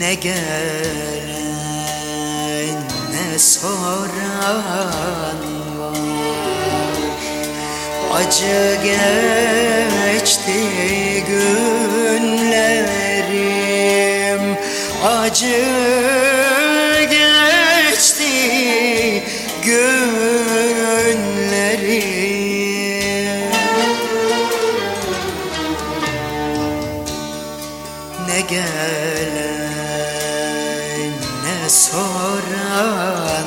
Ne gelen ne soran var. Acı geçti günlerim, acı geçti günlerim. Ne gelen ne soran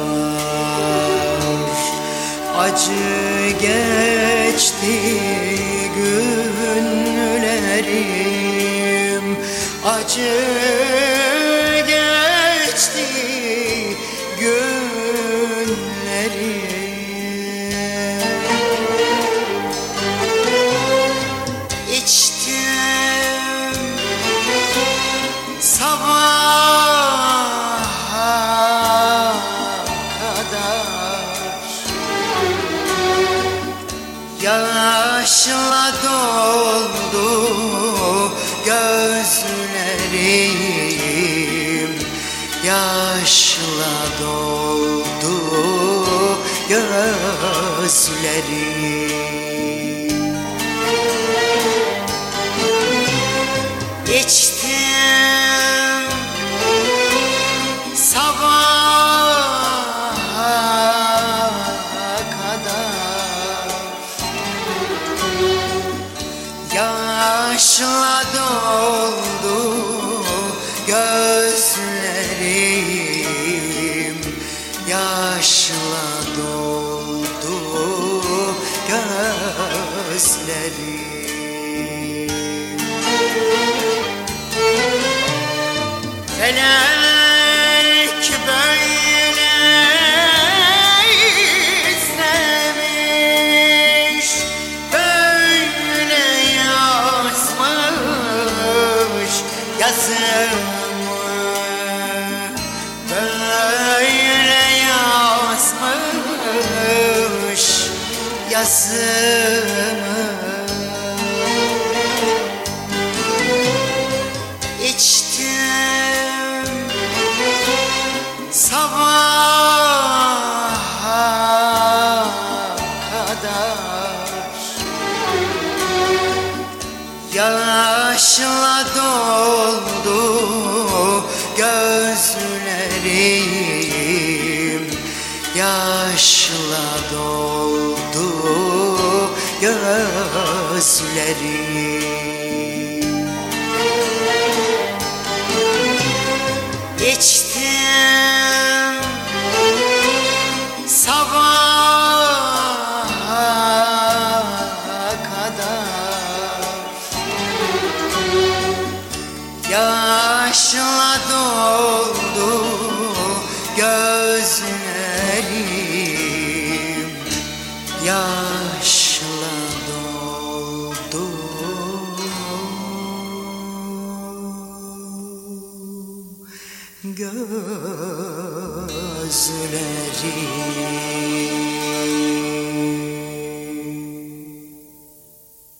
var. Acı geçti günlerim, acı geçti günlerim. İçtim sabaha kadar, yaşla doldu gözlerim, yaşla doldu gözlerim. İçtim sabaha kadar, yaşla doldu gözlerim, yaşla doldu gözlerim. Felek böyle istemiş, böyle yazmış yazımı, böyle yazmış yazımı. İçtim sabaha kadar, yaşla doldu gözlerim, yaşla doldu gözlerim. İçtim sabaha kadar, yaşla doldu gözlerim, yaşla doldu gözlerim.